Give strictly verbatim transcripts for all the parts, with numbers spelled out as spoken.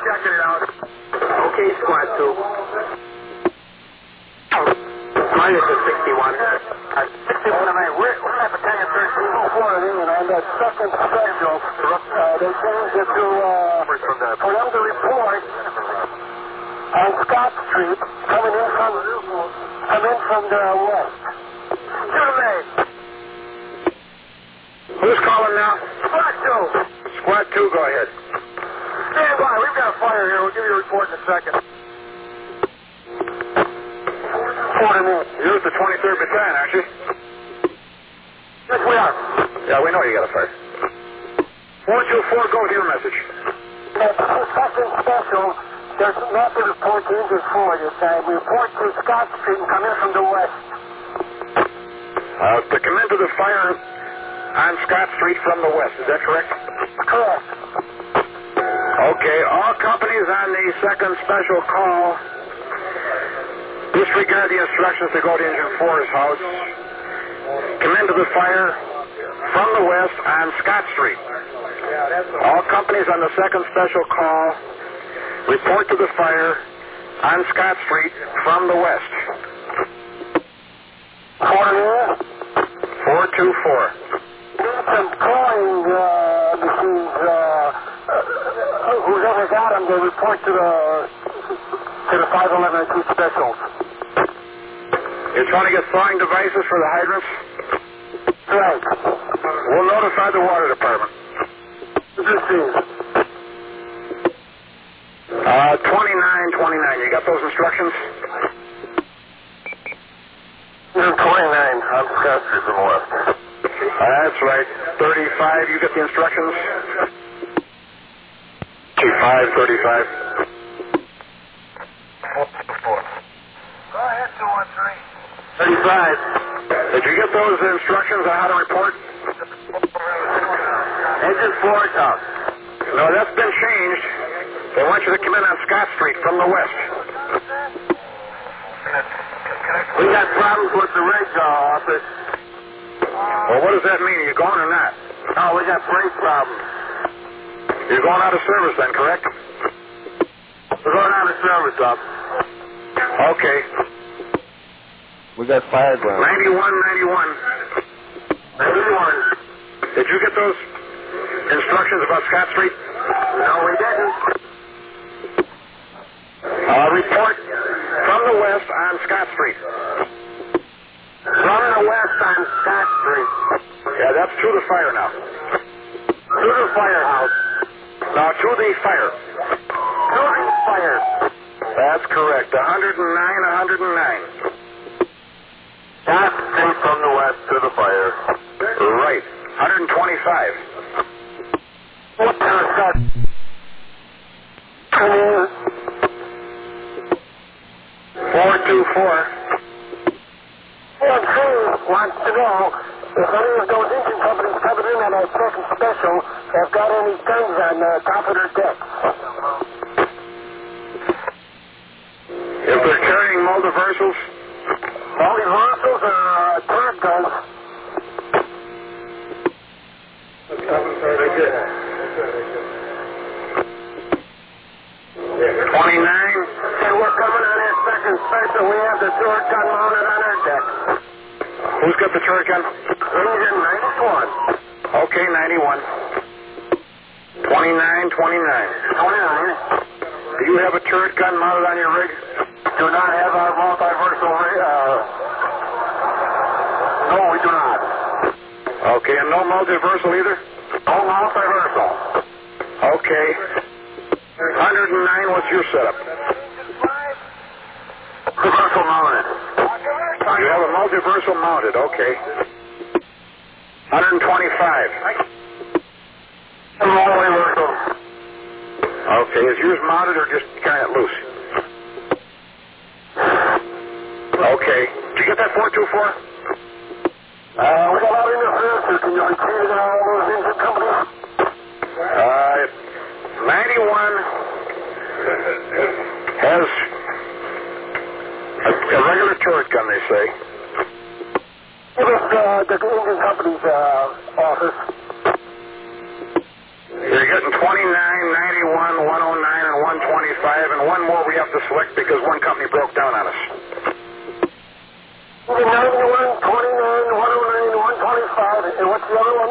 checking it out. Okay, squad two. Minus a sixty-one. Uh, sixty-one, I mean, we're, we're going to have a battalion thirteen. Four of them, and on that second special, uh, they changed it to, uh, for them to report on Scott Street, coming in from, coming in from the west. Gentlemen. Who's calling now? Squad two. Squad two, go ahead. Stand by. We've got a fire here. We'll give you a report in a second. You're the twenty-third Battalion, aren't you? Yes, we are. Yeah, we know you got a fire. four two four, go with your message. That second special, there's not the report to Engine four this time. We report to Scott Street and come in from the west. Uh, to come into the fire on Scott Street from the west, is that correct? Correct. Okay, all companies on the second special call disregard the instructions to go to Engine four's house. Come into the fire from the west on Scott Street. All companies on the second special call report to the fire on Scott Street from the west. four two four. Some calling uh, machines, uh, uh, whoever got them, they report to the to the five eleven and two specials. You're trying to get thawing devices for the hydrants? Right. We'll notify the water department. This is. Uh, twenty-nine twenty-nine. You got those instructions? twenty-nine on Scott Street from the west. Uh, that's right. thirty-five, you get the instructions? thirty-five, thirty-five. Go ahead, two one three. thirty-five. Did you get those instructions on how to report? Engine four's house. No, that's been changed. They want you to come in on Scott Street from the west. We got problems with the radar office. Well, what does that mean? Are you going or not? Oh, we got brake problems. You're going out of service then, correct? We're going out of service, up. Okay. We got fire ground. ninety-one ninety-one. ninety-one. Did you get those instructions about Scott Street? No, we didn't. Uh, report from the west on Scott Street. From the west on Scott Street. Yeah, that's to the fire now. To the firehouse. Now, to the fire. To the fire. That's correct. one oh nine, one oh nine. Scott Street from the west to the fire. Right. one twenty-five. What the Scott? four two four. Well, True wants to know if any of those engine companies coming in on that second special have got any guns on the top of their decks. If they're carrying multiversals? Multiversals or uh, turret guns. twenty-nine. And we're coming on that second special. We have the turret gun mounted on our deck. Who's got the turret gun? Engine ninety-one. Okay, ninety-one. twenty-nine twenty-nine. twenty-nine. Do you have a turret gun mounted on your rig? Do not have our multiversal. Uh, no, we do not. Okay, and no multiversal either? No multiversal. Okay. one oh nine, what's your setup? Multiversal mounted. You have a multiversal mounted, okay. one twenty-five. Multiversal. Okay, is yours mounted or just kind of loose? Okay. Did you get that four two four? Uh, we got a lot of interference. Can you repeat it on all those engine companies? Uh, ninety-one has a, a regular turret gun, they say. Give us uh, the engine company's uh, office. You're getting twenty-nine, ninety-one, one oh nine, and one conflict because one company broke down on us. ninety-one, twenty-nine, one oh nine, one twenty-five, and what's the other one?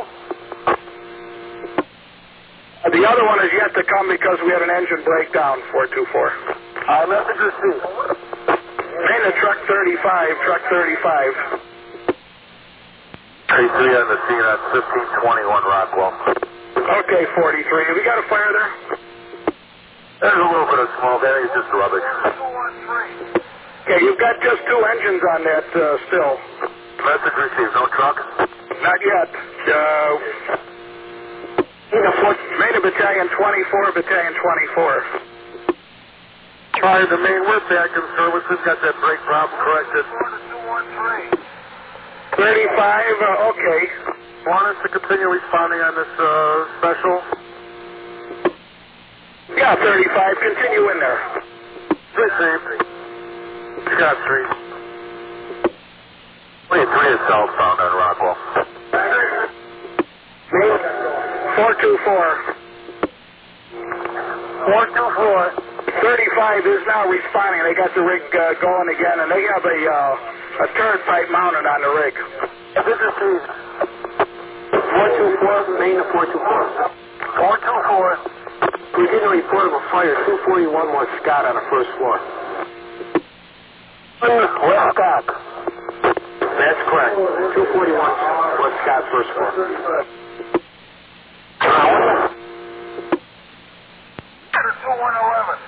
The other one is yet to come because we had an engine breakdown, four two four. Uh, message received. Main to truck thirty-five, truck thirty-five. thirty-three on the scene on fifteen twenty-one Rockwell. Okay, forty-three. Have we got a fire there? There's a little bit of small damage, just rubbish. Okay, you've got just two engines on that uh, still. Message received, no truck? Not yet. Uh, Main to battalion twenty-four, battalion twenty-four. Fire the main, we're back in service. We've got that brake problem corrected. thirty-five, uh, okay. Want us to continue responding on this uh, special? Yeah, thirty-five, continue in there. Good team. Scott Street. twenty-three is southbound on Rockwell. four two four. four two four. thirty-five is now responding. They got the rig uh, going again, and they have a uh, a turret pipe mounted on the rig. Message received. four two four, main to four two four. four two four. We did a report of a fire, two forty-one West Scott on the first floor. West Scott. That's correct. two forty-one West Scott, first floor. Order two one eleven.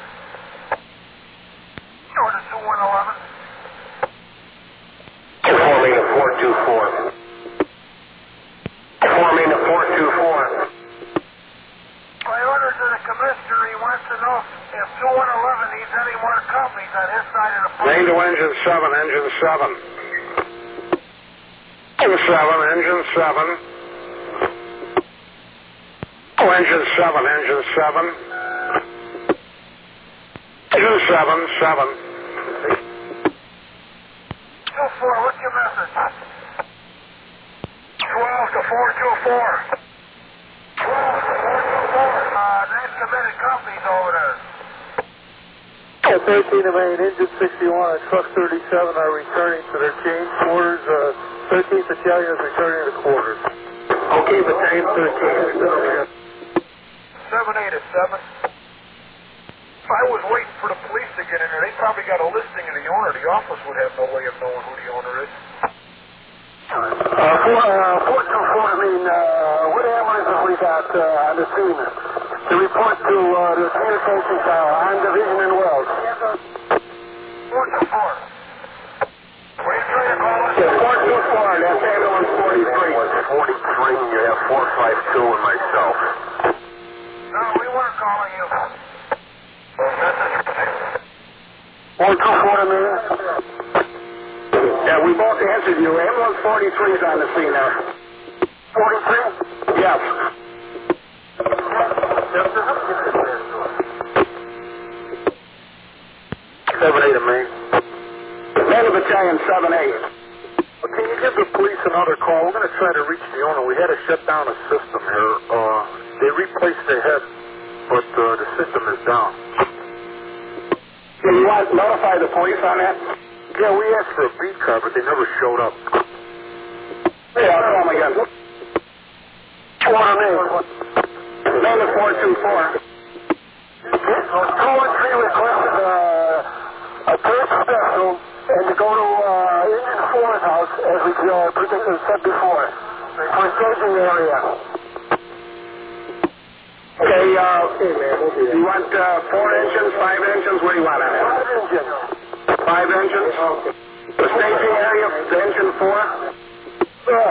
Order two one eleven. four main to four two four. four main to four two four. My order to the commissioner, he wants to know if two one eleven needs any more companies on his side of the phone. Main to engine seven, engine seven. Engine seven, engine seven. Oh, engine seven, engine seven. Engine seven, seven. two four, what's your message? twelve to four two four. twelve to four two four. Uh, they've committed companies over there. thirteen to main, engine sixty-one and truck thirty-seven are returning to their change quarters. Uh, thirteenth Battalion is returning to quarters. Okay, battalion thirteen. seven eight is seven. If I was waiting for the police to get in there, they probably got a listing of the owner. The office would have no way of knowing who the owner is. Uh, four, uh, four two four, I mean, uh, what ambulances we got uh, on the scene? To report to uh, the communications tower on Division and Wells. four two four. Were you trying to call us? Yeah, four two four, that's ambulance forty-three. forty-three, you have four five two and myself. No, we weren't calling you. four two four to me. Yeah, we both answered you. Ambulance forty-three is on the scene there. forty-three? Yes. seven eight to me. Man of battalion seven eight. Well, can you give the police another call? We're going to try to reach the owner. We had to shut down a system here. Uh, they replaced the head, but uh, the system is down. Can you want notify the police on that? Yeah, we asked for a beat car, but they never showed up. Yeah, I'll call them again. Two on me. Man of four two four. Two and three requested uh, a third special and to go to uh, Engine four's house, as we uh, predicted, said before, for a staging area. Okay, uh, you want uh, four engines, five engines? What do you want on Five it? engines. Five engines? The staging area, the engine four? Yeah.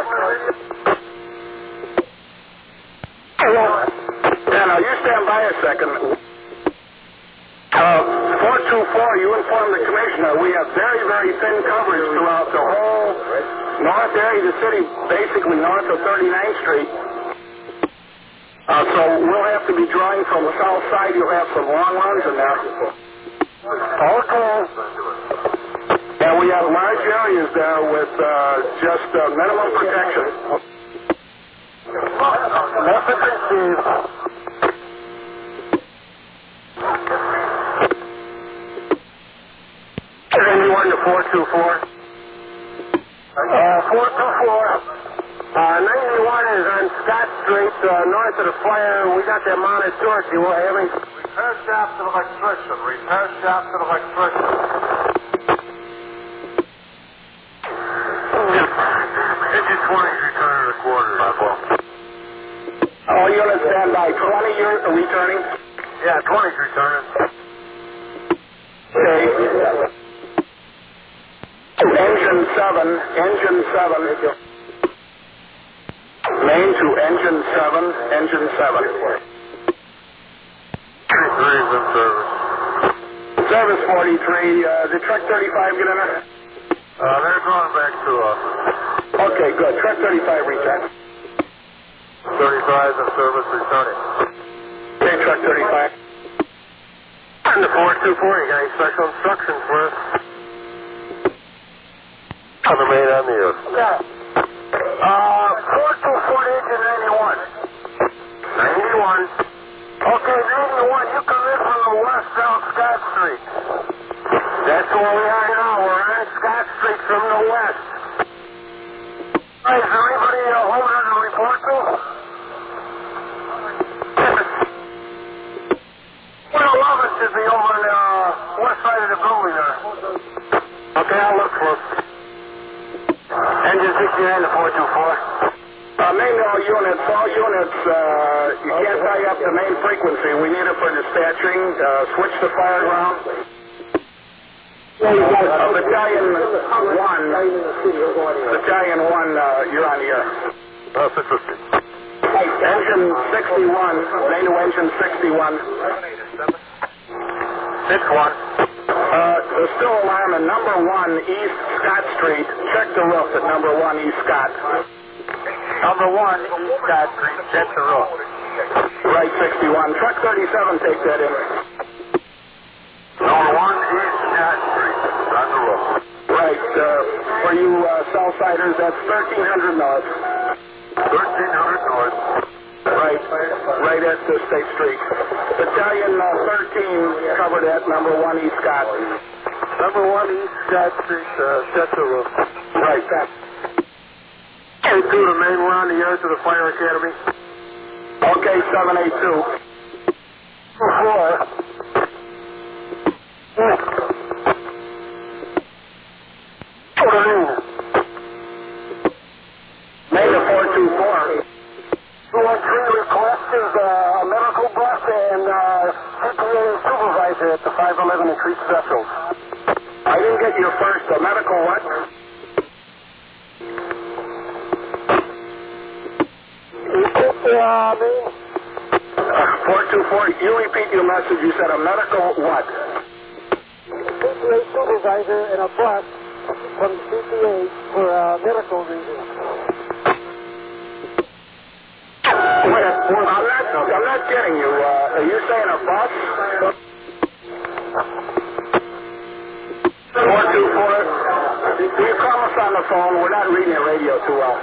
Yeah, now you stand by a second. Uh, four two four, you informed the commissioner we have very, very thin coverage throughout the whole north area of the city, basically north of thirty-ninth Street. Uh, so we'll have to be drawing from the south side. You'll have some long runs in there. Okay. And we have large areas there with uh, just uh, minimum protection. Message received. two four. Uh, four two four. Uh, ninety-one is on Scott Street, uh, north of the fire. We got that mounted to it. You want having... Repair shop to the electrician. Repair shop to the electrician. Engine twenty is returning to the quarter. All units stand by. twenty you're returning? Yeah, twenty's returning. Okay. Engine seven. Engine seven. Main to engine seven. Engine seven. thirty-three is in service. Service forty-three. Uh, did truck thirty-five get in there? Uh, they're going back to us. Okay, good. Truck thirty-five return. thirty-five in service returning. Okay, truck thirty-five. On the four two four, you got any special instructions for us? On the main on the earth. Yeah. Uh, four two four engine ninety-one. ninety-one. Okay, ninety-one, you come in from the west down Scott Street. That's where we are now. We're on Scott Street from the west. All right, is there anybody uh, home there to report to? one eleven should be over on the uh, west side of the building there. Okay, I'll look for him. Engine sixty-nine to four two four. Uh, main all units, all units, uh, you can't tie up the main frequency. We need it for dispatching. Uh, switch to fire ground. Uh, battalion one, battalion one, uh, you're on the air. That's interesting. Engine sixty-one, main to engine sixty-one. six one. Uh, there's still alarm at number one East Scott Street. Check the roof at number one East Scott. Number one, East Scott Street, check the roof. Right, sixty-one. Truck thirty-seven, take that in. Number one, East Scott Street. On the roof. Right, uh, for you uh, Southsiders, that's thirteen hundred north. thirteen hundred north. Right, right at the State Street. Battalion uh, thirteen covered at number one East Scott. Number one, East Scott Street, uh, check the roof. Right, that. Hey, two, the main one on the air to the Fire Academy. Okay, seven eight two. Four. Main to four two four. two one three request is uh, a medical bus and uh, C P A supervisor at the five eleven Increased Vessels. I didn't get your first. A medical what? Yeah, me. four two four, you repeat your message. You said a medical what? C P A supervisor in a bus from C P A for uh, medical reasons. Wait, I'm not, I'm not getting you. Uh, are you saying a bus? four two four, you call us on the phone. We're not reading your radio too well.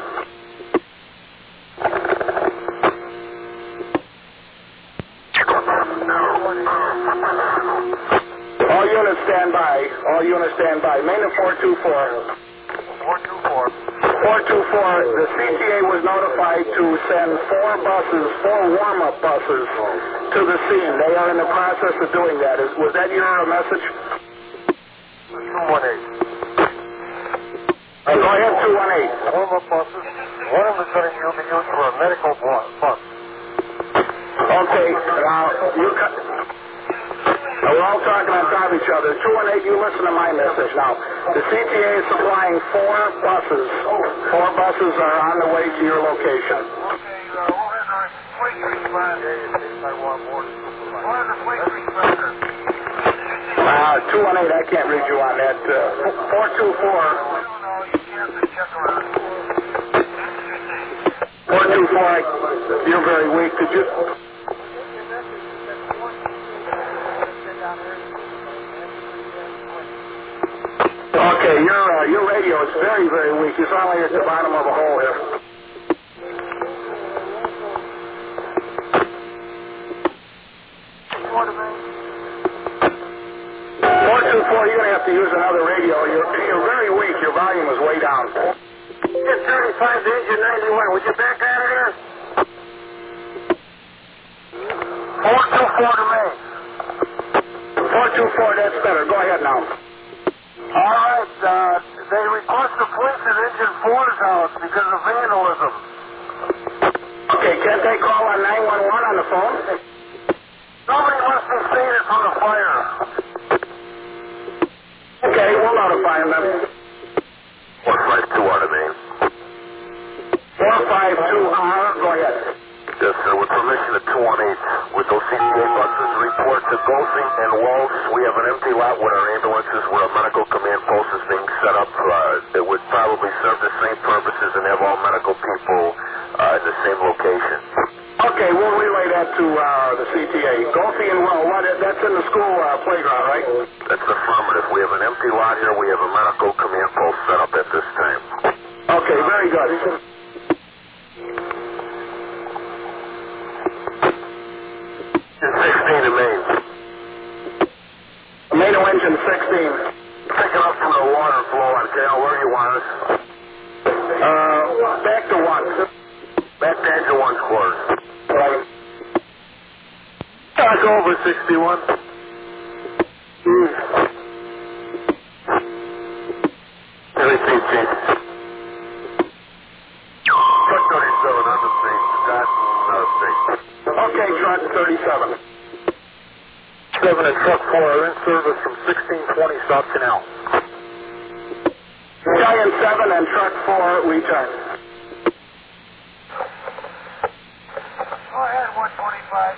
All units stand by. All units stand by. Main to four two four. four two four. four two four, the C T A was notified to send four buses, four warm-up buses to the scene. They are in the process of doing that. Is, was that your uh, message? two one eight. Uh, go ahead, two one eight. Warm-up buses. One of them is going to be used for a medical bus. Okay, now, you cut... Uh, we're all talking on top of each other. two one eight, you listen to my message now. The C T A is supplying four buses. Four buses are on the way to your location. Uh, two one eight, I can't read you on that. Uh, four two four. four two four, you're very weak. Could you... Okay, your uh, your radio is very, very weak. You sound like you're at the bottom of a hole here. four two four, you're going to have have to use another radio. You're, you're very weak. Your volume is way down. Engine thirty-five to engine ninety-one. Would you back out of there? four two four to me. four two four, that's better. Go ahead now. All right, uh, they request the police at Engine four's house because of vandalism. Okay, can't they call on nine one one on the phone? Nobody must be stated from the fire. Okay, we'll notify them. four five two on the main. four five two R, go ahead. Yes, sir. With permission of two one eight, with those C T A buses, report to Goldie and Walsh. We have an empty lot with our ambulances where a medical command post is being set up. Uh, it would probably serve the same purposes and have all medical people uh, in the same location. Okay, we'll relay that to uh, the C T A. Goldie and Well, what, that's in the school uh, playground, right? That's affirmative. We have an empty lot here. We have a medical command post set up at this time. Okay, very good. sixteen to Maine. Tomato engine sixteen. Picking up from the water flow on Cal. Where do you want us? Uh, back to one. Back to engine one's quarters. Right. Talk over sixty-one. Mm. Repeat, Chief. Truck thirty-seven on the scene. Scott, not a state. Okay, truck thirty-seven. seven and truck four are in service from sixteen twenty South Canal. Battalion seven and truck four return. Go ahead, one twenty-five.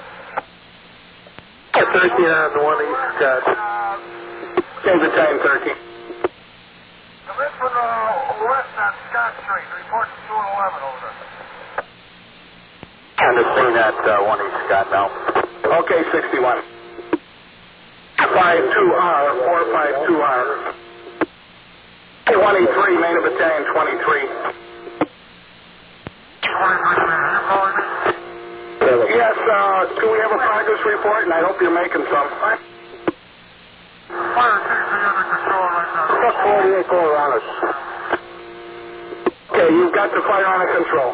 thirteen on the one east, Scott. Uh, Okay, battalion thirteen. come in from the west on Scott Street. Report to two and eleven over there. On the scene at uh, one east, Scott now. Okay, sixty-one. five two R, four five two R. twenty-three, main of battalion twenty-three. Yes, uh, do we have a progress report? And I hope you're making some. Fire seems to be under control right now. Truck forty-eight, go around us. Okay, you've got the fire under control.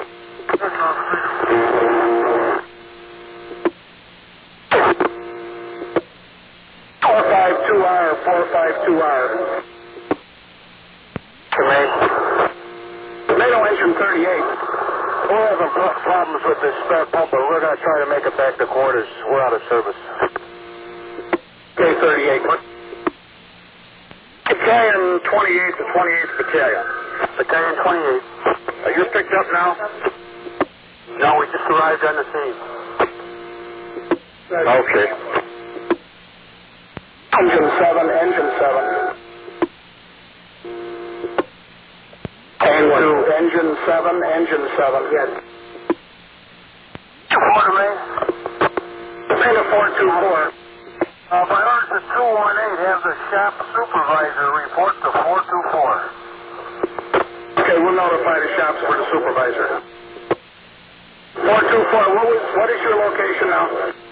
four five two R, four five two R. Tomato engine thirty-eight. We're having pro- problems with this spare pump, but we're going to try to make it back to quarters. We're out of service. Okay, thirty-eight. Battalion twenty-eight to twenty-eighth Battalion. Battalion twenty-eight. Are you picked up now? No, we just arrived on the scene. Okay. Engine seven, engine seven. And two, engine seven, engine seven. Yes. Four to me. Beta four two four. Uh, my orders to two one eight have the shop supervisor report to four two four. Okay, we'll notify the shops for the supervisor. four two four, what, was, what is your location now?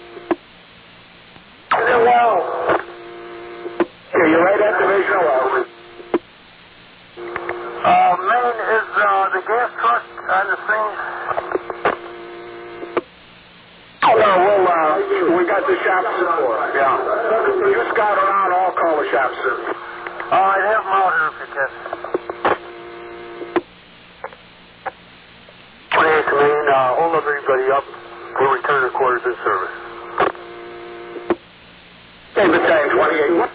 Well, Okay, you're right at Division Well. uh, Maine is uh, the gas truck on the scene. Oh, no, we'll, uh, we got the shops. Yeah. You scout around, I'll call the shops. Uh, I'd have them out here if you can. twenty-eight to Maine, uh, hold everybody up. We'll return to quarters in service. Okay, Battalion twenty-eight.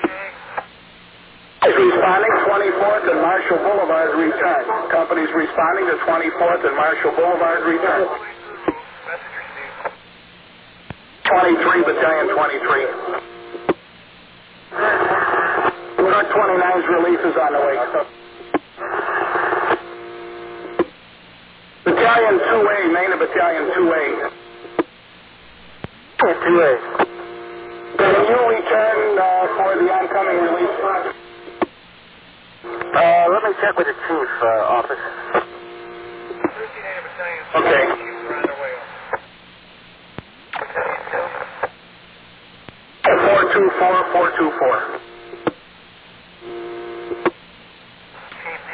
Is responding twenty-fourth and Marshall Boulevard return. Company's responding to twenty-fourth and Marshall Boulevard return. twenty-three, Battalion twenty-three. Truck twenty-nine's relief is on the way. Battalion two A, main of Battalion two A. two A. Can you return uh, for the oncoming relief? Uh, let me check with the chief uh, office. Okay. four two four, four two four.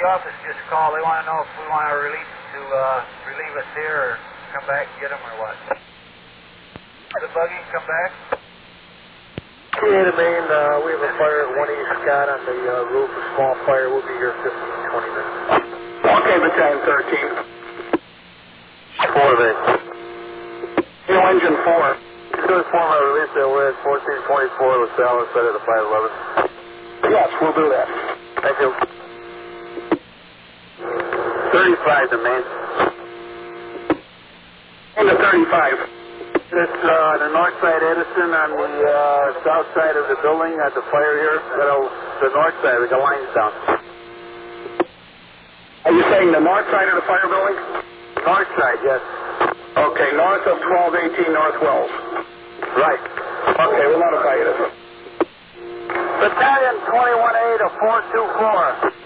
office just called. They want to know if we want to relieve to uh, relieve us here or come back and get them or what. The buggy come back. Yeah, the main, uh, we have a fire at one East Scott on the uh, roof, a small fire. We'll be here fifteen, twenty minutes. Okay, Battalion thirteen. Four of eight. New engine four. Good form of release that we're at fourteen twenty-four LaSalle instead of the five eleven. Yes, we'll do that. Thank you. thirty-five to main. Into thirty-five. It's uh, the north side Edison on the uh, south side of the building at the fire here. That'll, the north side, we got lines down. Are you saying the north side of the fire building? North side, yes. Okay, north of twelve eighteen North Wells. Right. Okay, we'll notify you this. Battalion twenty-one A to four two four.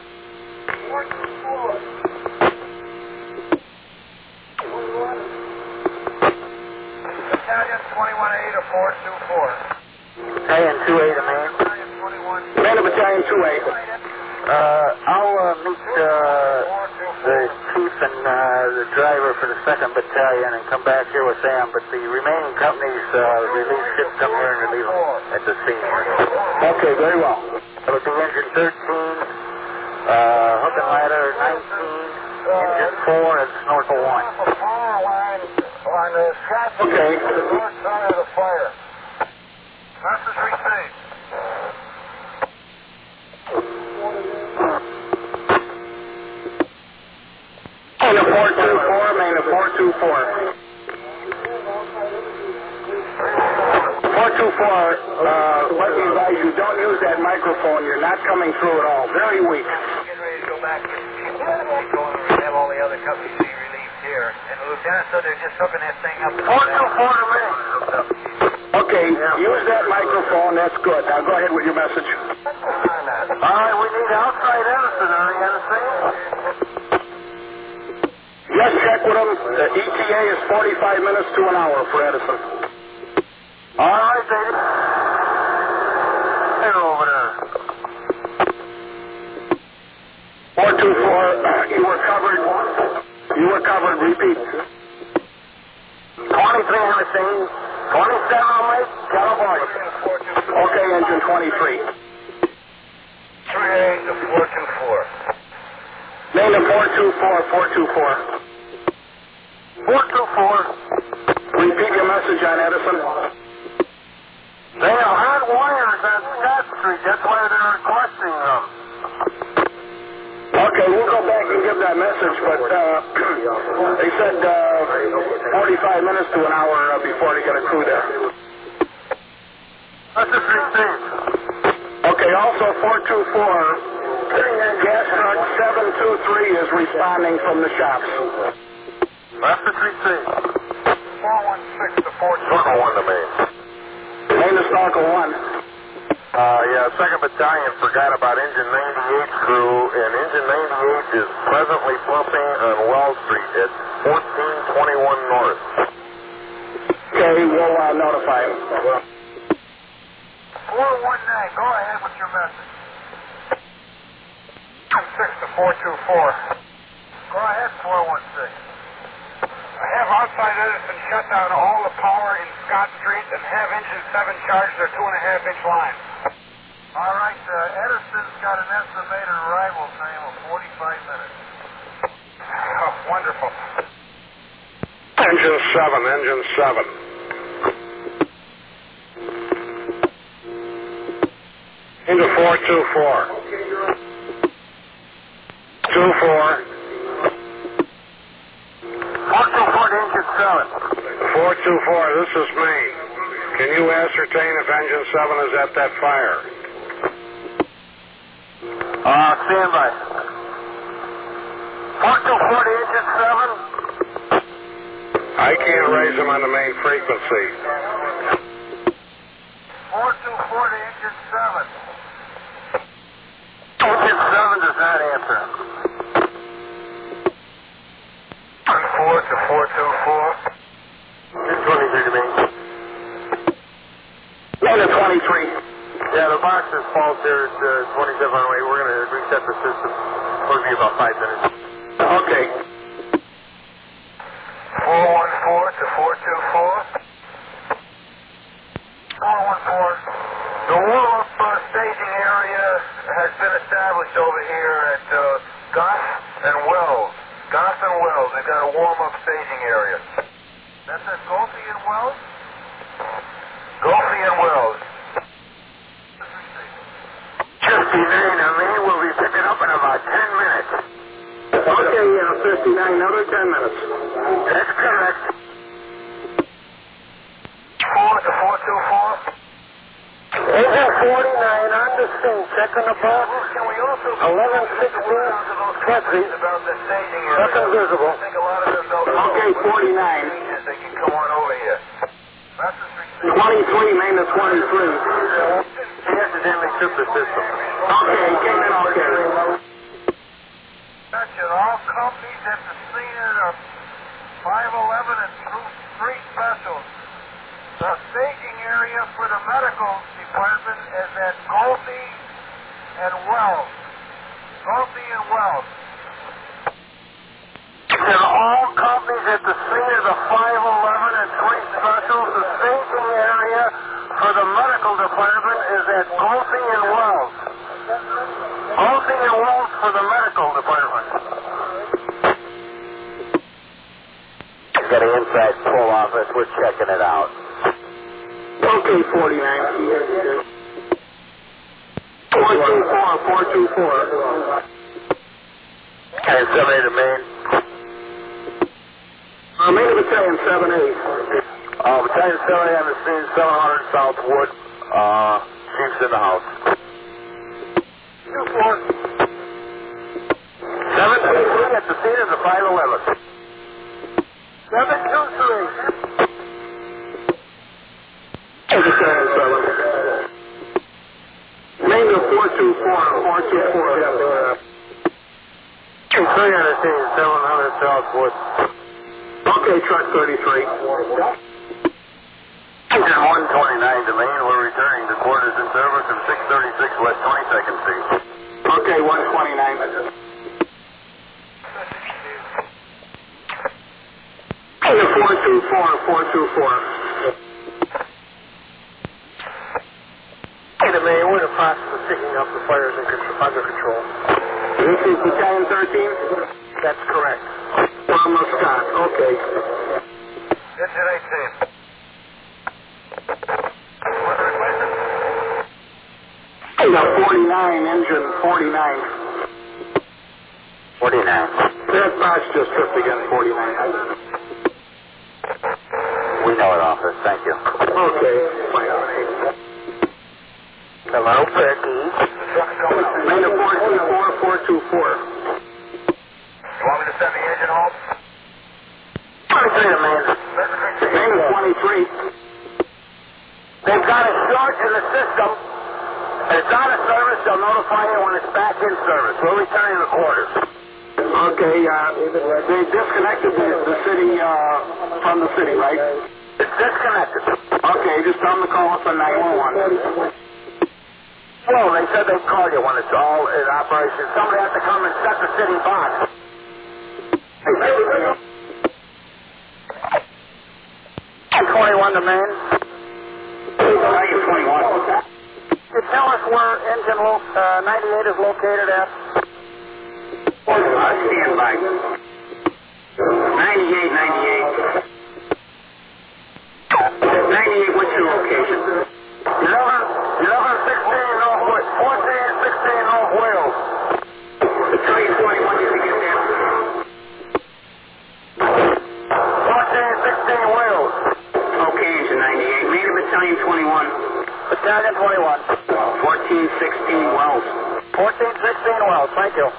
Battalion twenty-one A to four two four. Battalion two A to main. Battalion twenty-one. Man of Battalion two A. Uh, I'll uh, meet uh, the chief and uh, the driver for the second battalion and come back here with them, but the remaining companies uh, relief should come here and relieve them at the scene. Okay, very well. It'll be engine thirteen, uh, hook and ladder nineteen, engine four, and snorkel one. The power line on the Scott Street, Okay. the north side of the fire. Message received. Main of four two four, main of four two four. four two four, uh, let me advise you, don't use that microphone. You're not coming through at all. Very weak. Getting ready to go back and keep going and have all the other companies be relieved here. And the lieutenant said they're just hooking that thing up. four two four to me. Okay, use that microphone. That's good. Now go ahead with your message. All right, we need outside Edison. Are you going to see? Yes, check with them. The E T A is forty-five minutes to an hour for Edison. All right, baby. They're over there. four two four, you were covered. You were covered. Repeat. twenty-three on the scene. twenty-seven on Lake, California. Okay, engine twenty-three. three A to four two four. Main of four two four, four two four. four two four. Repeat your message on Edison. They have hot wires on Scott Street. That's why they're requesting them. Okay, we'll go back and give that message, but uh, they said uh, forty-five minutes to an hour uh, before they get a crew there. That's just received. Okay, also four two four, gas truck seven two three is responding from the shops. That's just received. four one six to four two Circle four. one to main. Main of Snorkel one. Uh, yeah, second Battalion forgot about Engine ninety-eight crew, and Engine ninety-eight is presently pumping on Wall Street at fourteen twenty-one North. Okay, we'll uh, notify him. four one nine, go ahead with your message. six to four two four. Go ahead, four one six. I have outside Edison shut down all the power in Scott Street and have engine seven charge their two and a half inch line. All right, uh, Edison's got an estimated arrival time of forty-five minutes. Oh, wonderful. Engine seven, engine seven. Into four two four. Two four. four two four to engine seven. Four two four, this is Maine. Can you ascertain if engine seven is at that fire? Uh, stand by. four two four to engine seven. I can't raise them on the main frequency. four two four to engine seven. Engine seven does not answer. four to four two four. twenty-three to me. Maine of twenty-three. Yeah, the box is fault there at uh, twenty-seven oh eight. We're going to reset the system. It'll be about five minutes. Okay. four one four to four two four. four one four. The warm-up uh, staging area has been established over here at uh, Goss and Wells. Goss and Wells. They've got a warm-up staging area. That's at Golfie and Wells? Golfie and Wells. fifty-nine, I mean, we'll be picking up in about ten minutes. Okay, yeah, fifty-nine, another ten minutes. That's correct. four to four two four. Engine forty-nine on the scene, checking the box. Can we also eleven sixteen, Petri. about the staging area? Nothing visible. I think a lot of them don't know. Okay, forty-nine. They can come on over here. That's the street. twenty-three, main to twenty-three. He accidentally tripped the system. Okay, came in okay. Attention, all companies at the scene of five eleven and through three specials. The staging area for the medical department is at Golfie and Wells. Golfie and Wells. And all copies at the scene of the five eleven and three specials. The staging area for the medical department is at Golfie and Wells. Golfie and Wells for the medical department. Got an inside pull office. We're checking it out. Okay, forty-nine. four two four, four two four. And seven eight to main. Uh, main of battalion, seven eight. Uh, battalion seven eight on the scene, seven hundred Southwood. Uh, Chief's in the house. Two four. Seven two three at the scene of the five eleven. Seven two three. Battalion seven. Main to four two four, four two four. Two three on the scene, seven hundred Southwood. Okay, truck thirty-three. Engine one twenty-nine to main. We're returning to quarters in service of six thirty-six West twenty-second Street. Okay, one twenty-nine. Okay, four two four, four two four. Hey, the main, we're in the process of picking up the fires in control, under control. This is battalion thirteen? That's correct. From Scott, okay. Engine eighteen. I got forty-nine, engine forty-nine. forty-nine. That box just tripped again, forty-nine. We know it, officer. Thank you. Okay, fine. Hello, Becky. Main of four two four, four two four. You want me to send the engine home? twenty-three, man. Main of twenty-three. They've got a short in the system. It's out of service. They'll notify you when it's back in service. We're returning to quarters. Okay, uh, they disconnected the, the city, uh, from the city, right? It's disconnected. Okay, just tell them to call us on nine one one. Well, they said they'd call you when it's all in operation. Somebody has to come and set the city box. twenty-one to main. twenty-one. You tell us where engine lo- uh, ninety-eight is located at? Uh, stand by. ninety-eight, ninety-eight. ninety-eight, what's your location? eleven, eleven sixteen North Wales. fourteen sixteen North Wales. Battalion twenty-one, you can get there. fourteen sixteen Wales. Okay, engine ninety-eight. Main of battalion twenty-one. Battalion twenty-one. fourteen sixteen Wells. fourteen sixteen Wells. Thank you.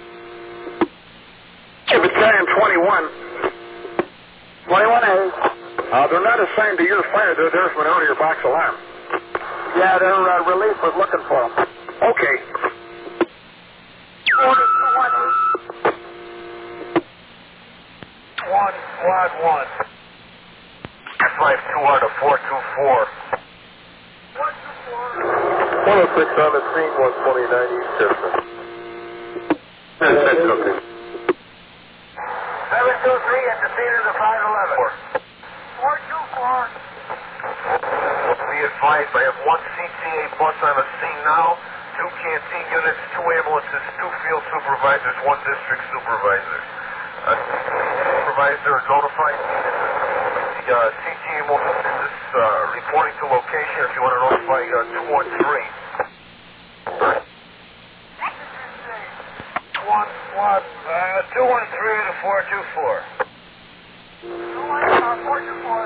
Battalion twenty-one. twenty-one A. Uh, they're not assigned to your fire. They're there from an earlier box alarm. Yeah, their uh, relief was looking for them. Okay. One, squad one. five two out of four two four. One two four. one oh six on the scene, one twenty-nine East Chestnut. That's, that's okay. seven two three at the scene of the five eleven. four two four. Be advised, I have one C T A bus on the scene now, two canteen units, two ambulances, two field supervisors, one district supervisor. Uh, supervisor notified me that the uh, C T A is uh, reporting to location if you want to notify uh, two one three. One, one, uh, two one three to four two four. two one three, four two four.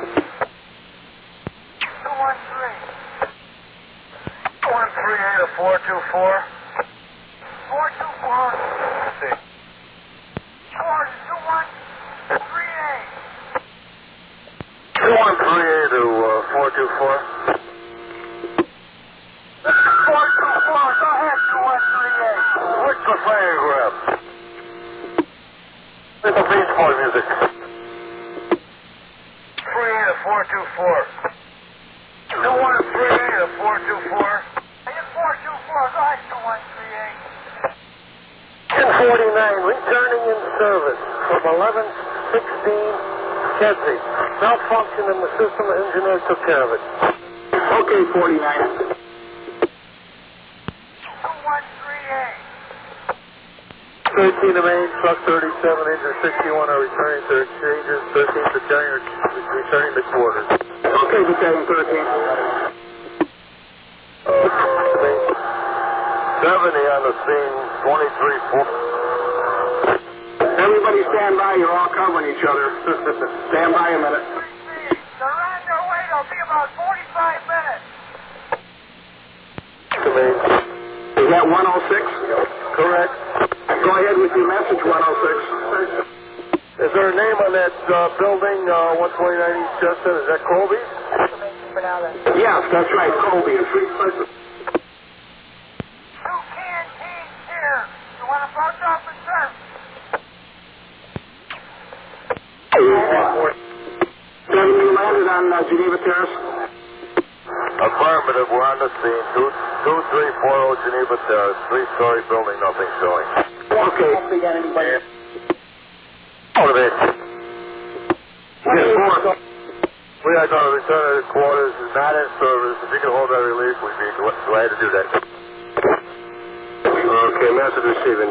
two one three. two one three to four two four. four two four. See. two one three eight. two one three eight to uh, four two four. four two four, go ahead, two one three eight. What's the fire grab? It's the Beach Boy music. three eight to four two four. two one three eight to four two four. four two four, go ahead, two one three eight. ten forty-nine, returning in service from eleven sixteen Kedzie. Malfunction in the system, the engineer took care of it. Okay, forty-nine. two one three eight. thirteen to main, truck thirty-seven, engine sixty-one are returning to exchanges, thirteen battalion returning to quarters. Okay, battalion thirteen. Uh, seventy on the scene, twenty-three four. Everybody stand by, you're all covering each other. Stand by a minute. They're on their way, they'll be about forty-five minutes. To main. Is that one oh six? Correct. Go ahead with your message, one oh six. Is there a name on that uh, building, uh, one twenty-nine East Chestnut? Is that Colby? Yes, that's right, Colby. Two canteens here. You want to both off and serve? Seven, you landed on uh, Geneva Terrace? Affirmative, we're on the scene. Two, two, three, four, oh, Geneva Terrace. Three-story building, nothing showing. Okay. What are they? Yes, four. We are going to return to the quarters, not in service. If you can hold that relief, we'd be glad to do that. Okay, message receiving.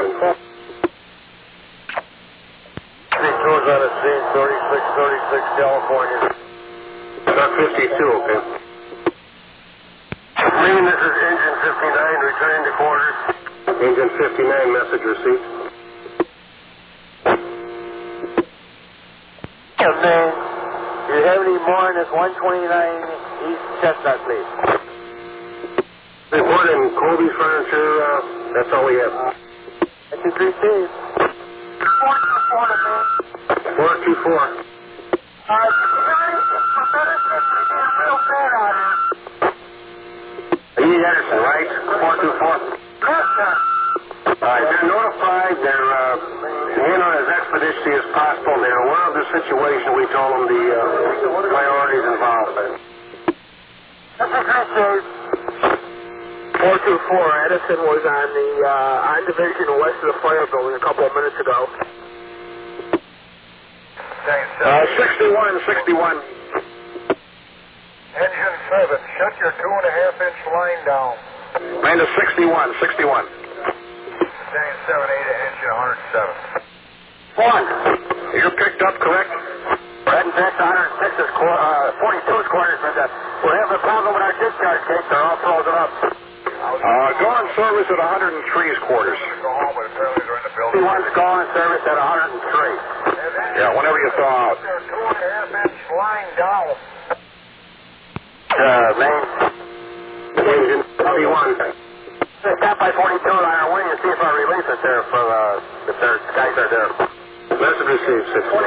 Tours on the scene, thirty-six thirty-six, California. Truck fifty-two, okay. Main, this is engine fifty-nine, returning to quarters. Engine fifty-nine, message received. And then, do you have any more on this one twenty-nine East Chestnut, please? Report in Colby's Furniture, uh, that's all we have. That's your three C's. four two four to me. four two four. Uh, security for medicine, we're being real bad out here. E. Edison, right? four two four. Yes, sir. All right, they're notified. They're uh, in on as expeditiously as possible. They're aware of the situation. We told them the uh, priorities involved. That's a great news. four two four, Edison was on the uh, on division west of the fire building a couple of minutes ago. Uh, sixty-one, sixty-one. Engine seven, shut your two and a half inch line down. Minus sixty-one, sixty-one. Battalion seven eight to engine one oh seven. One. You're picked up, correct? Red and Vix, one oh six is qu- uh, forty-two's quarters, but uh, we're having a problem with our discharge gates. They're all frozen up. Uh, go on service at one oh three's quarters. Go home, but apparently they're in the building. fifty-one's going service at one oh three. Yeah, whenever you thaw out. Their two and a half inch line down. Uh, main. Engine fifty-one. Stop by forty-two on our wing and see if our relief is there for, uh, if their guys are there. Message received, sixty-one.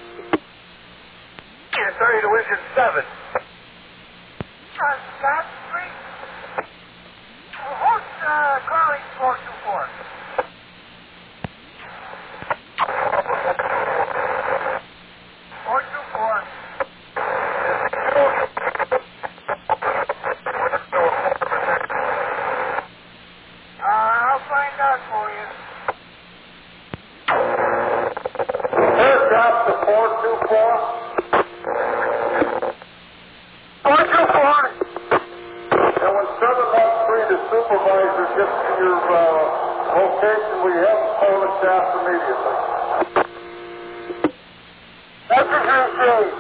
Engine thirty to engine seven. On Scott Street. Who's uh, calling four two four? four two four. staff immediately. Message received.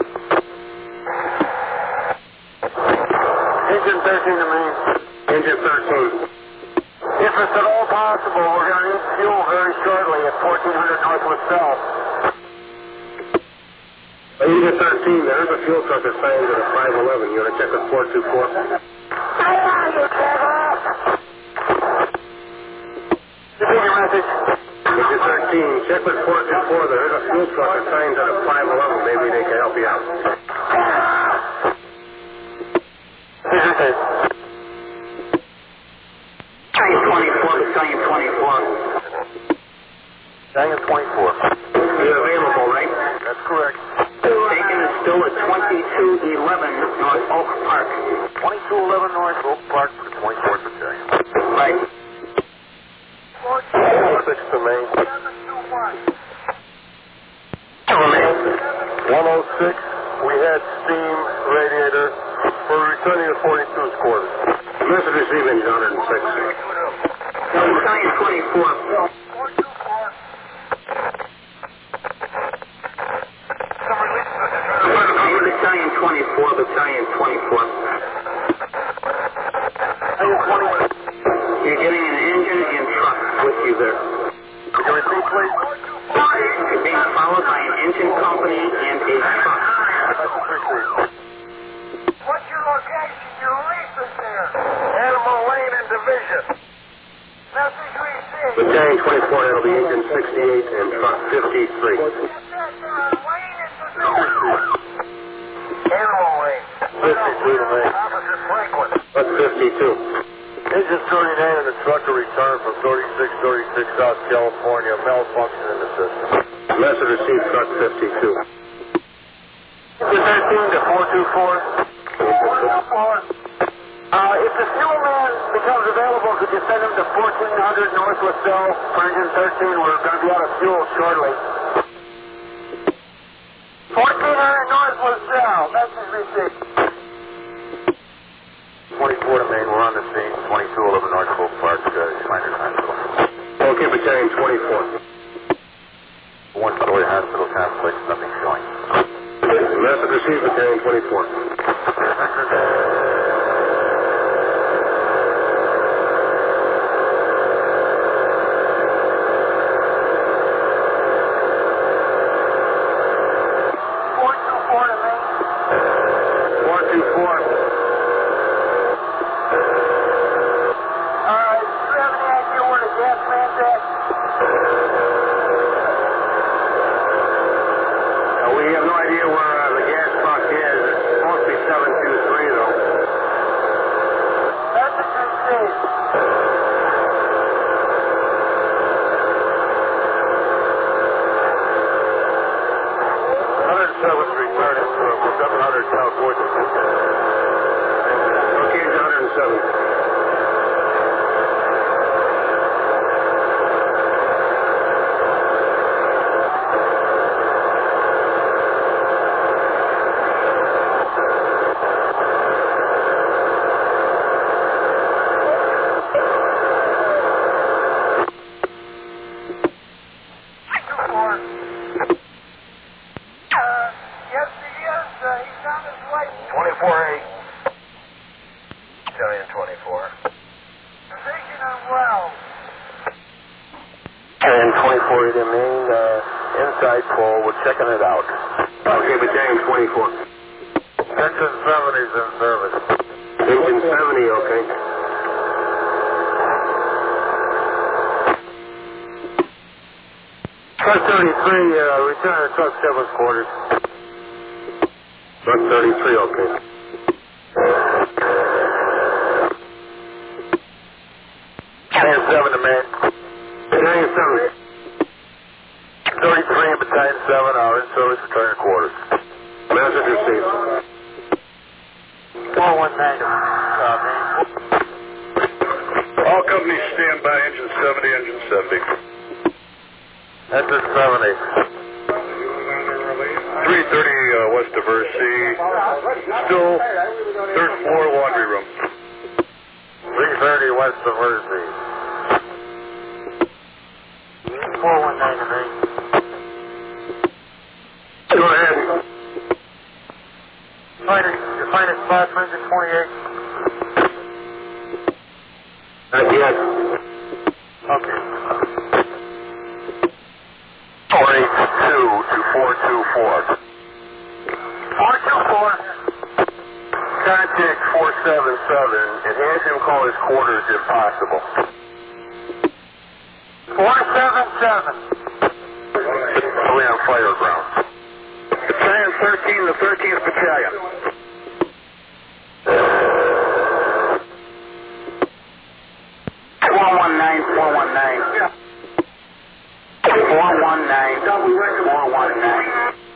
Engine thirteen to main. Engine thirteen. If it's at all possible, we're going to need fuel very shortly at fourteen hundred Northwest South. Engine thirteen, there is a fuel truck assigned to the five eleven. You want to check with four two four? How are you, Trevor? Repeat your message. Engine thirteen, check with four two four. There is a fuel truck assigned to the five eleven. Maybe they can help you out. Battalion twenty-four, Battalion twenty-four. Battalion twenty-four. You're available, right? That's correct. Taken is still at twenty-two eleven North Oak Park. twenty-two eleven North Oak Park for the twenty-fourth Battalion. Right. six to Main. one oh six, we had steam radiator. We're returning to forty-two's quarters. Message received, engine one oh six. Battalion twenty-four. Battalion twenty-four, Battalion twenty-four. You're getting an engine and truck with you there. Could you repeat, please? You're being followed by an engine company and a truck. What's your location? Your lease is there. Animal Lane and Division. Message received. Battalion twenty-four, that'll be engine sixty-eight and truck fifty-three. Get that there on Lane and Division. Animal Lane. fifty-two to Main. Officer Franklin. That's fifty-two. Engine thirty-nine and the truck are returned from thirty-six thirty-six South California. Malfunction in the system. Message received, truck fifty-two. thirteen to four two four. four two four. Uh, if the fuel man becomes available, could you send him to fourteen hundred Northwest Bell for engine thirteen? We're going to be out of fuel shortly. fourteen hundred Northwest Bell. Message received. twenty-four to Main. We're on the scene. twenty-two eleven North Oak Park. Uh, Shriners Hospital. Okay, Battalion twenty-four. One-story hospital complex. Nothing showing. Message received, Battalion twenty-four. Checking it out. Okay, Battalion twenty-four. Engine seventy's in service. Engine seventy, okay. Truck thirty-three, uh, return to truck seven's quarters. Truck thirty-three, okay. Battalion seven to Main. Battalion seven. thirty-three and Battalion seven are in service, returning quarters. Message received. four one nine to uh, Main. All companies stand by, engine seventy, engine seventy. Engine seventy. three thirty uh, West Diversey. Still third floor laundry room. three thirty West Diversey. four one Find it, you find a spot for engine twenty-eight? Not yet. Okay. four eight two to four two four. four two four. Contact four seven seven and have him call his quarters if possible. four seven seven. We're on fire ground. Battalion thirteen, the thirteenth Battalion. four one nine, four one nine. four one nine, four one nine.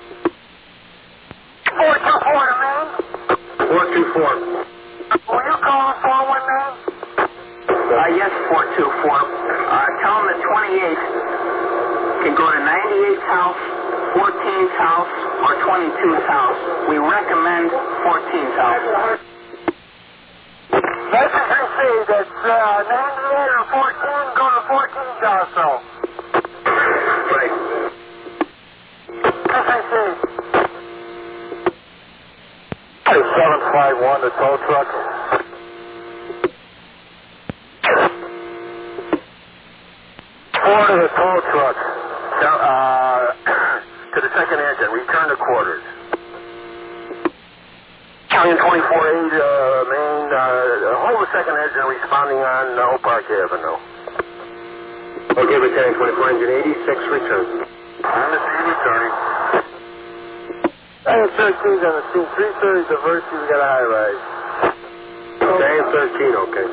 four two four to man. four two four. Will you call four one nine? Uh, yes, four two four. Uh, tell him the twenty-eight can go to ninety-eight's house, fourteen's house, or twenty-two's house. We recommend fourteen's house. Message received. It's uh, ninety-eight or fourteen. Go to fourteen's house, though. Right. Message received. seven five one, the tow truck. Four to the tow truck. Uh, to the second engine. Return to quarters. Battalion twenty-four eight, uh, main, uh, hold the second engine responding on uh, Oak Park Avenue. Okay, Battalion twenty-four, engine eighty-six, return. I'm the C returning. Battalion thirteen's on the scene. three thirty diversity. We got a high rise. Battalion thirteen, okay.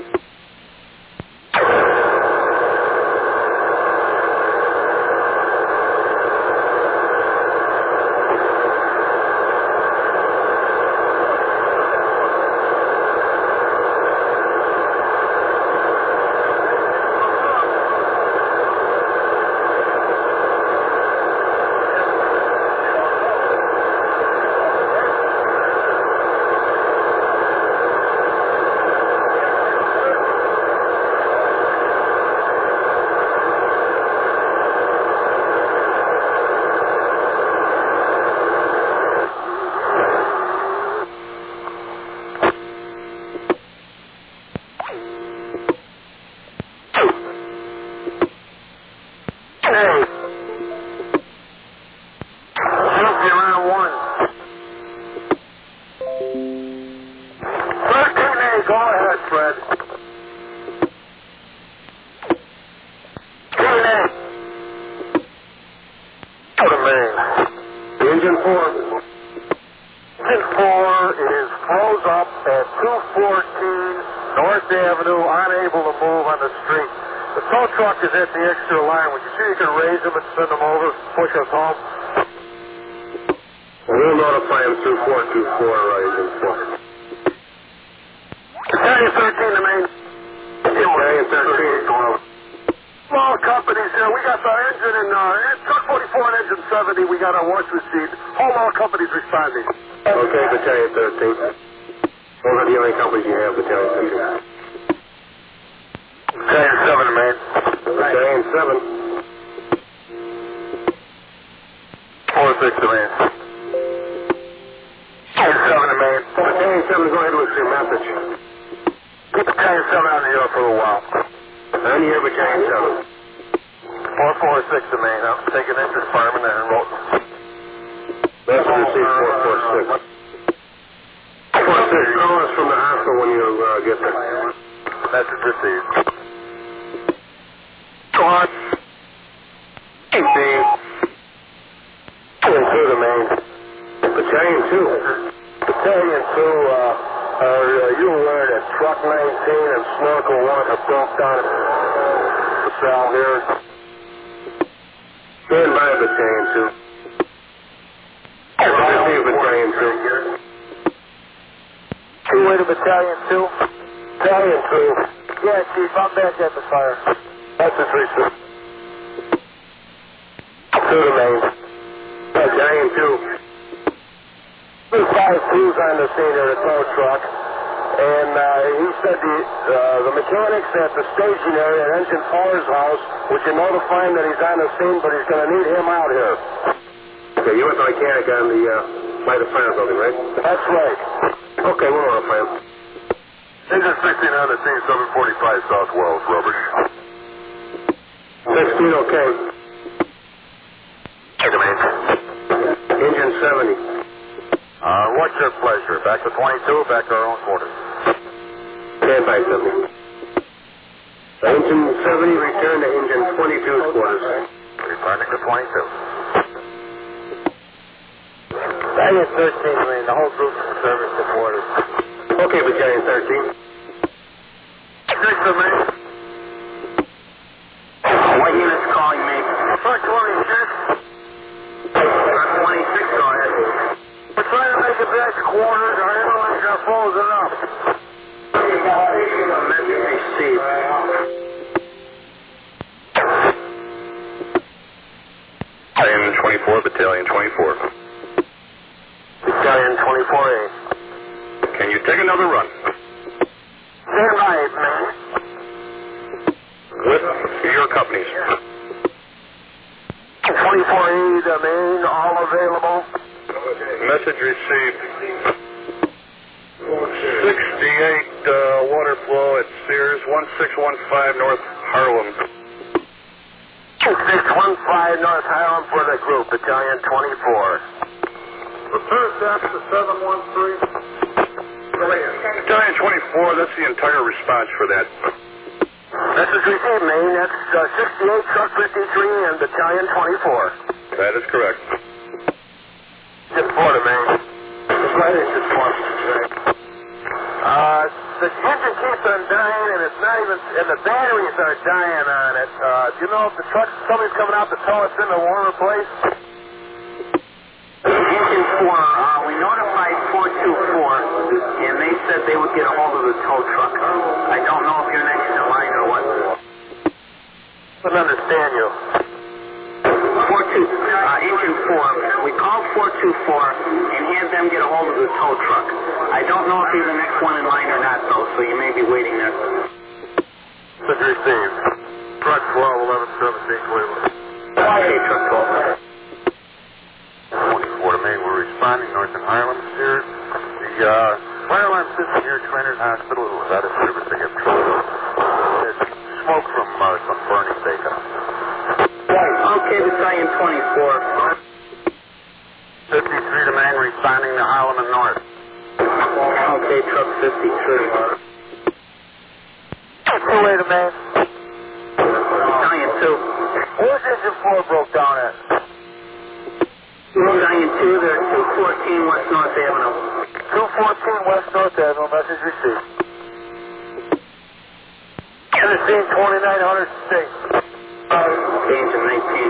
Is at the extra line. Would you see you can raise them and send them over, push us home? We'll notify him through four two four, rising four. Battalion thirteen, the main. Battalion thirteen. Small companies here. We got the engine and uh, truck forty-four and engine seventy. We got our watch receipt. All our companies responding. Okay, Battalion thirteen. Those are the only companies you have, Battalion thirteen. Battalion seven, man. Battalion seven. four six, man. Battalion seven, man. Battalion seven, go ahead with your message. Keep Battalion seven on the air for a while. On the air, Battalion seven. four four six, man. I'm taking interest fireman and wrote. That's what I see, four four six. four six, call us from the hospital when you uh, get there. Message received. Squad. eighteen. Battalion two, the main. Battalion two. Battalion two, uh, are uh, you aware that truck nineteen and snorkel one have broke down at the cell here? Stand by, Battalion two. Receive Battalion two. Two-way to Battalion two. Battalion two. Yeah, Chief, I'm back at the fire. That's the three, sir. To the main. Battalion two. Two five two's on the scene here, the tow truck. And uh, he said the, uh, the mechanics at the staging area at Engine four's house, would you notify him that he's on the scene, but he's going to need him out here. Okay, you went the mechanic on the uh, by the fire building, right? That's right. Okay, we're on a plan. Engine sixteen on the scene, seven forty-five South Wells, Robert. sixteen, okay. Hey, Domain. Engine seventy. Uh, what's your pleasure? Back to twenty-two, back to our own quarters. Stand by, seventy. Engine seventy, return to engine twenty-two's quarters. Returning to twenty-two. Battalion thirteen, I mean, the whole group's in service to quarters. Okay, Battalion thirteen. Six of me. What unit's calling me? Truck twenty-six. Truck twenty-six, go ahead. We're trying to make it back to quarters. Our interlinks are full enough. Message received. Battalion twenty-four, Battalion twenty-four. Battalion twenty-four A. Can you take another run? Stand by, man. With your companies. twenty-four A, the main, all available. Message received. sixty-eight uh, water flow at Sears, one six one five North Harlem. six one five North Harlem for the group, Battalion twenty-four. Return back to seven one three. Battalion twenty-four, that's the entire response for that. Message received, Maine. That's uh, sixty-eight, Truck fifty-three, and Battalion twenty-four. That is correct. Just Florida, Maine. Just right into Florida. Uh, the engine keeps on dying, and it's not even, and the batteries are dying on it. Uh, do you know if the truck, somebody's coming out to tell us in the warmer place? Engine four, uh, we notified four two four, and they said they would get a hold of the tow truck. I don't know if you're next in line or what. I don't understand you. four two, uh, engine four, we called four two four and had them get a hold of the tow truck. I don't know if you're the next one in line or not, though, so you may be waiting there. Message received. Truck twelve, eleven seventeen, Cleveland. Okay, truck twelve. twenty-four to Maine, we're responding north in Harlem, Sears. The uh, fire alarm system here at Trainers Hospital is out of service. They have trouble. There's smoke from uh, some burning bacon. Okay, Battalion twenty-four. fifty-three to Maine, responding to Harlem and North. Okay, truck fifty-three. Two way to Maine. Battalion two. Where's engine four broke down at? Battalion two, they're two fourteen West North Avenue. two fourteen West North Avenue, message received. Tennessee twenty-nine hundred six. Okay, engine nineteen.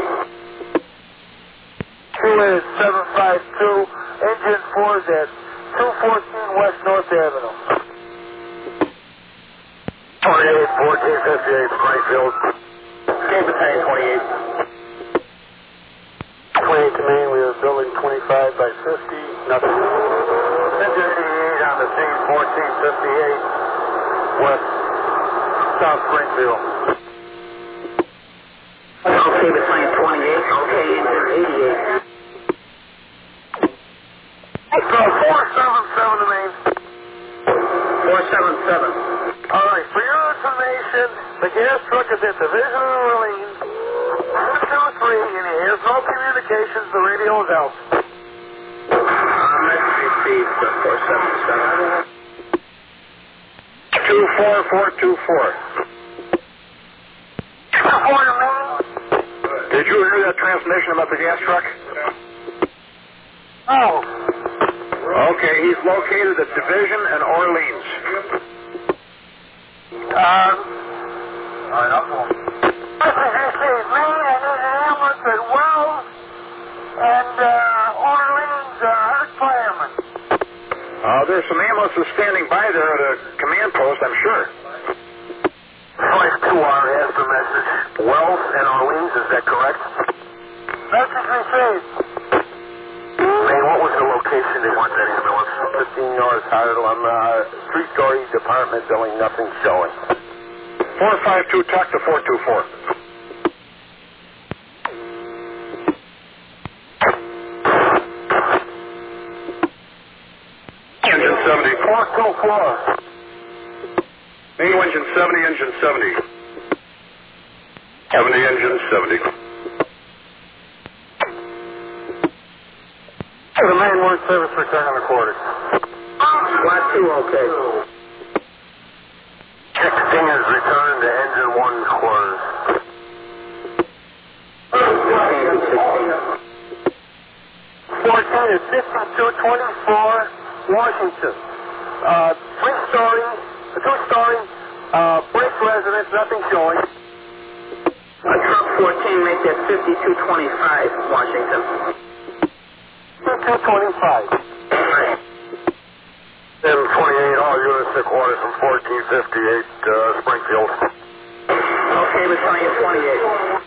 Two is seven five two, engine four is at two fourteen West North Avenue. twenty-eight, fourteen fifty-eight, Springfield. Okay, Battalion twenty-eight. twenty-eight to Maine, we are building twenty-five by fifty, nothing. Engine eighty-eight on the scene, fourteen fifty-eight West South Springfield. Okay, Battalion twenty-eight. Okay, engine eighty-eight. So four seven seven to Maine. four seven seven. All right, for your information, the gas truck is at Division of Orleans, two two three, and he has no communications. The radio is out. Uh, message received for four seven seven. two four four two four. Did you hear that transmission about the gas truck? Oh. Okay, he's located at Division and Orleans. Um. All right, I'll go. Message received. Maine, I need an ambulance at Wells and uh, Orleans uh, Earth Fireman. Uh, there's some ambulances standing by there at a command post, I'm sure. Flight two R has the message. Wells and Orleans, is that correct? Message received. Maine, what was the location they want that ambulance? fifteen yards higher on the three-story department building, nothing showing. four five two, talk to four two four. four two four. Main engine seventy, engine seventy. seventy, engine seventy. The main one service return on the quarters. Flat two, okay. Sixteen is returned to engine one quarters. fourteen is fifty-two twenty-four, Washington. Uh, three-story, two-story, uh, brick residence, nothing showing. Uh, truck fourteen, make that fifty-two twenty-five, Washington. fifty-two twenty-five. M twenty-eight, all units to quarters from fourteen fifty-eight, uh, Springfield. Okay, Battalion twenty-eight.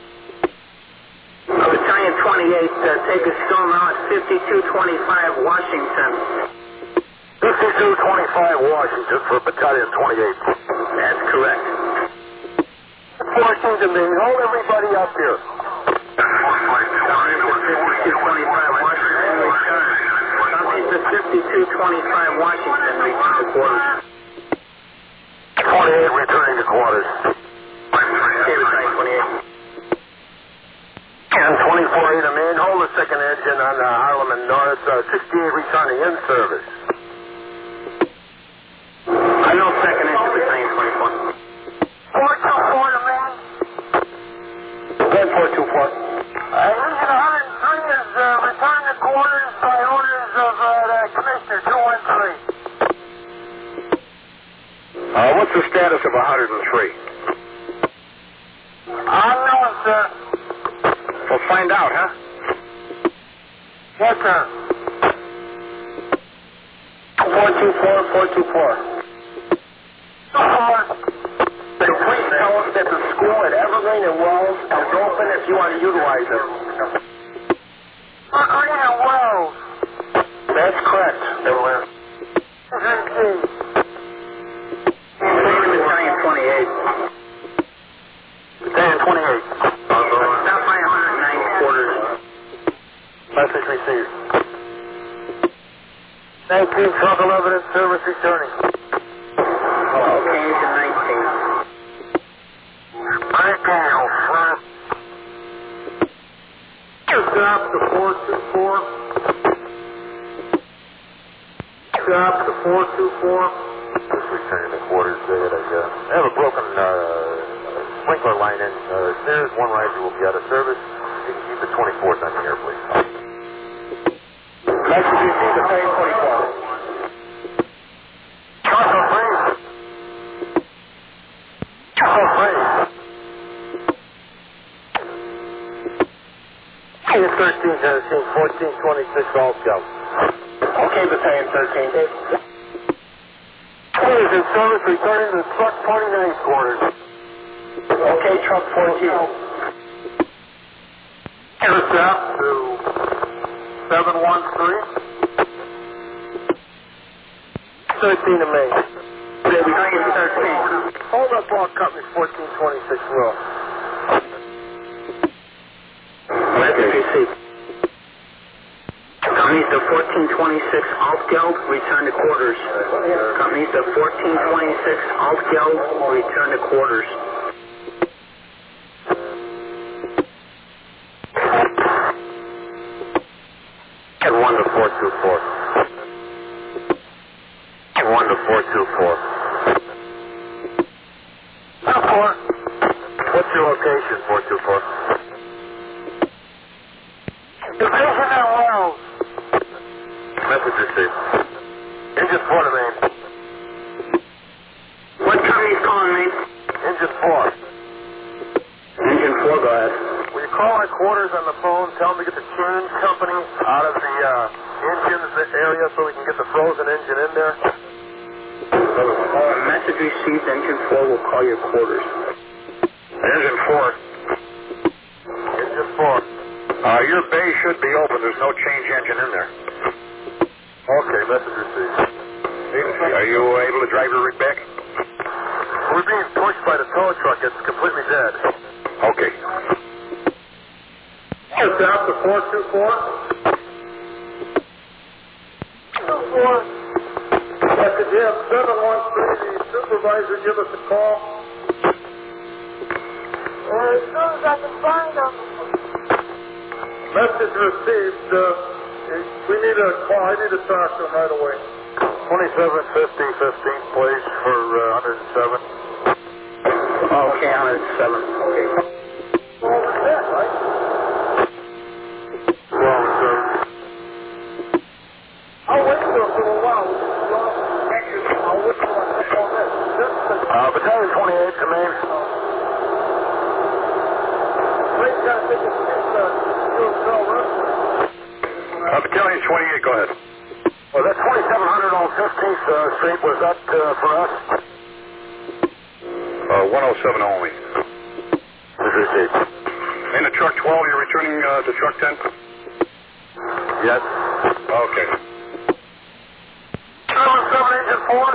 Uh, Battalion twenty-eight, uh, take a storm out at fifty-two twenty-five, Washington. fifty-two twenty-five, Washington for Battalion twenty-eight. That's correct. fourteen to me. Hold everybody up here. fifty-two twenty-five, Washington, return. Companies to fifty-two twenty-five, Washington, return to quarters. twenty-eight, returning to quarters. Okay, Battalion twenty-eight. And twenty-four eight, a main, hold the second engine on uh, Harlem and North, uh, sixty-eight returning in service. I know second engine, Battalion twenty-four. four two four to me. Good, four two four. Uh, engine one hundred three is uh, returned to quarters by orders of uh, the Commissioner, two one three. Uh, what's the status of one hundred three? Unknown, sir. We'll find out, huh? Yes, sir. four two four, four two four. Four. So please tell us that the school at Evergreen and Wells is open if you want to utilize it. Evergreen and Wells. That's correct, everywhere. Battalion twenty-eight. Battalion twenty-eight. Stop by one hundred nine quarters. Message received. nineteen, truck eleven in service returning. Okay, engine nineteen. nineteen, front. Stop to four two four. Stop to four two four. Just returning to quarters there. I, uh, I have a broken uh, sprinkler line in. Uh, there's one riser will be out of service. You can keep the twenty-fourth on the air, please. Message received, Battalion twenty-four. Truck free. Truck free. thirteen, seventeen, fourteen, twenty-six, all go. Okay, Battalion thirteen. Quarters in service, returning to truck twenty-nine quarters. Okay, truck fourteen. Intercept to seven one three. thirteen to me. Battalion thirteen. Hold up, all company fourteen twenty-six, Will. Message received. Companies to fourteen twenty-six Altgeld, return to quarters. Companies to fourteen twenty-six Altgeld, return to quarters. And one to four two four. And one to four two four. Four. What's your location, four two four? Division and Wells. Message received. Engine four to main. What company's calling, main? Engine four. Engine four, go ahead. When you call our quarters on the phone, tell them to get the change company out of the uh, engines area so we can get the frozen engine in there. Uh, message received. Engine four will call your quarters. Engine four. Engine four. Uh, your bay should be open. There's no change engine in there. Okay, message received. Are you able to drive your rig back? We're being pushed by the tow truck. It's completely dead. Okay. It's out to four two four. Two four. could you have seven one three, the supervisor, give us a call? As soon as I can find them. Message received. Uh, we need a call. I need to talk to him right away. twenty-seven fifty, fifteenth place for uh, one hundred seven. Okay, one hundred seven. Okay. Well, that's it, right? Well, sir. I'll wait for a little while. I'll wait for a couple minutes. Uh, Battalion twenty-eight, come in. Wait, got to take a chance to do a call, Uh, Battalion twenty-eight, go ahead. Well, that twenty-seven hundred on fifteenth uh, Street, was that uh, for us? Uh, one oh seven only. Is received. In the truck twelve, you're returning uh, to truck ten? Yes. Okay. seven seven, engine four.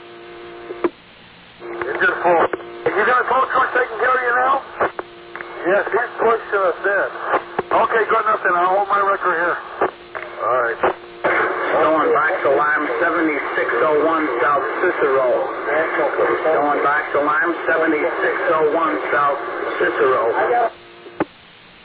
Engine four. You got a tow truck taking care of you now? Yes, he's pushing us in. Okay, good enough then. I'll hold my record here. All right. Going back to Lime seventy-six oh one South Cicero. Going back to Lime seventy-six oh one South Cicero.